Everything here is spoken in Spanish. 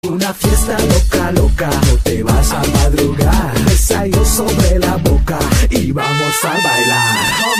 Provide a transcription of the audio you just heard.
Una fiesta loca, loca, no te vas a madrugar. Ensayo sobre la boca y vamos a bailar.